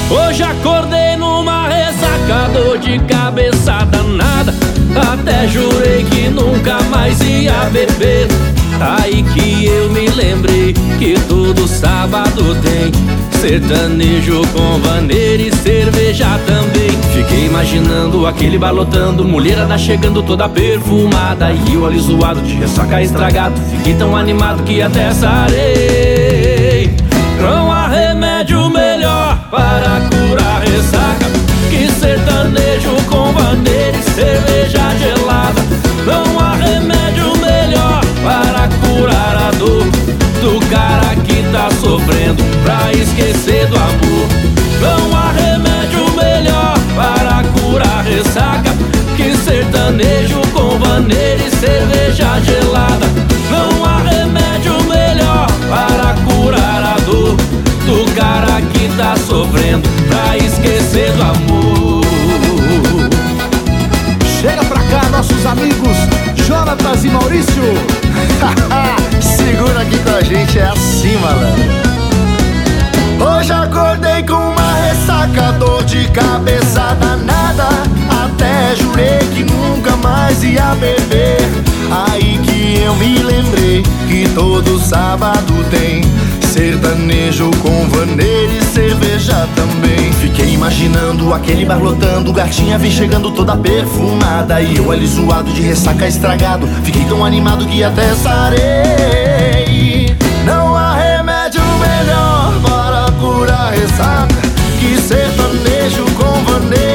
Hoje acordei numa ressaca, dor de cabeça danada. Até jurei que nunca mais ia beber. Aí que eu me lembrei que todo sábado tem sertanejo com vaneira e cerveja também. Fiquei imaginando aquele bar lotando, mulherada chegando toda perfumada, e eu ali zoado de ressaca estragado. Fiquei tão animado que até sarei. Não há remédio melhor para curar ressaca que sertanejo com vaneira e cerveja gelada. Não há remédio melhor para curar a dor do cara que tá sofrendo pra esquecer do amor. Não há remédio melhor para curar ressaca que sertanejo com vaneira e cerveja gelada. Não há remédio melhor para curar a dor do cara que tá sofrendo pra esquecer do amor. Chega pra cá, nossos amigos Jonatas e Maurício. Segura aqui com a gente, é assim, malandro. Hoje acordei com uma ressaca, dor de cabeça danada. Até jurei que nunca mais ia beber. Aí que eu me lembrei que todo sábado tem sertanejo com vaneira e cerveja também. Fiquei imaginando aquele bar lotando, gatinha vem chegando toda perfumada, e eu ali zoado de ressaca estragado. Fiquei tão animado que até sarei. Não há remédio melhor para curar ressaca que sertanejo com vaneira